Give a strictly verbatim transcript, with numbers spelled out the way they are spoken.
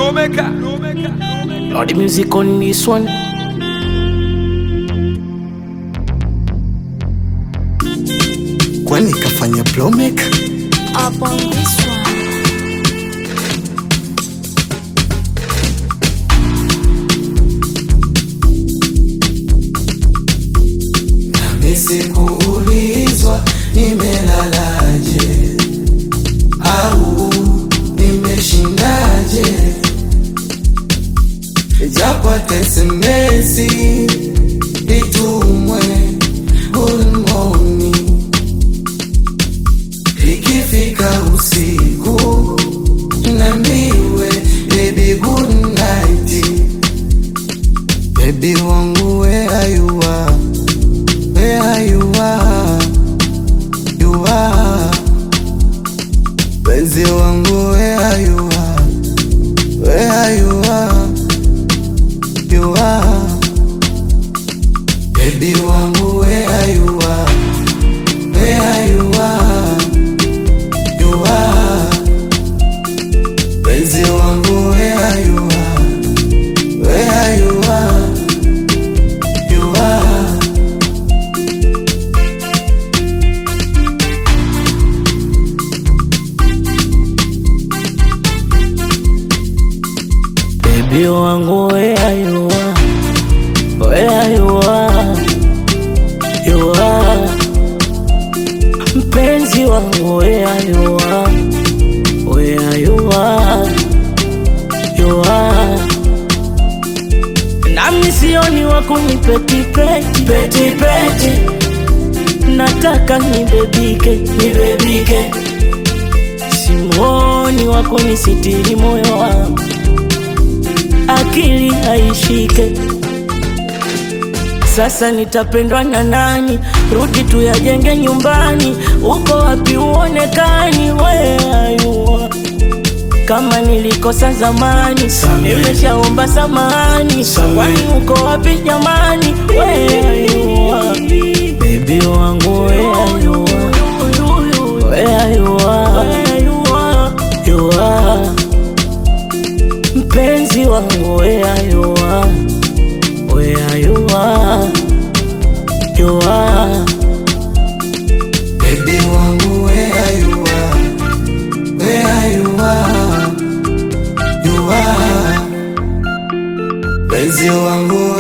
Flowmaker. All the music on this one. Kwani kafanya Flowmaker? Up on this one. Nisikuulizwa nimelalaje au nimeshindaje, japo S M S itumwe good morning, ikifika usiku nambiwe baby good night. Baby wangu where are you are? Where you are, you are. Benzi wangu where you are, where you are, you are. Baby wangu where you are, where you are, you are. Benzi wangu where you are, where you are, you are. Baby wangu where you are, where you are, you are. Mpenzi wangu where you are, where you are, you are. Nami sioni wako ni peti peti peti peti, nataka nibebike nibebike, simuoni wako ni sitiri moyo wangu, akili haishike. Sasa nitapendwa na nani? Rudi tuyajenge nyumbani. Uko wapi uonekani? Where are you are? Kama nilikosa zamani nimeshaomba samahani. Kwani uko wapi jamani? Where are you are? Baby wangu where are you are? Where you are? You are. Mpenzi wangu where you are, where you are, you are. Baby wangu where you are, where you are, you are. Benzi wangu